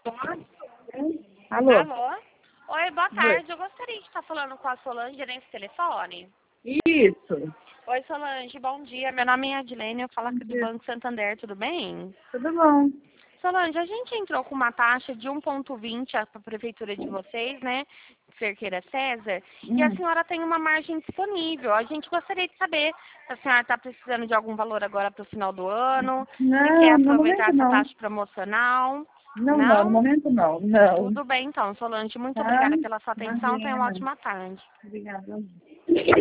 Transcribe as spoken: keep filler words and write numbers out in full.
Alô? Alô? Oi, boa tarde. Eu gostaria de estar falando com a Solange nesse telefone. Isso. Oi, Solange, bom dia. Meu nome é Adilene, eu falo aqui do Banco Santander, tudo bem? Tudo bom. Solange, a gente entrou com uma taxa de um vírgula vinte para a prefeitura de vocês, né? Cerqueira César, Hum. e a senhora tem uma margem disponível. A gente gostaria de saber se a senhora está precisando de algum valor agora para o final do ano, Não, se quer no aproveitar momento essa não. taxa promocional. Não, não, Não? no momento não. Não. Tudo bem, então, Solange. Muito Tá? obrigada pela sua atenção. Tenha uma Imagina. ótima tarde. Obrigada.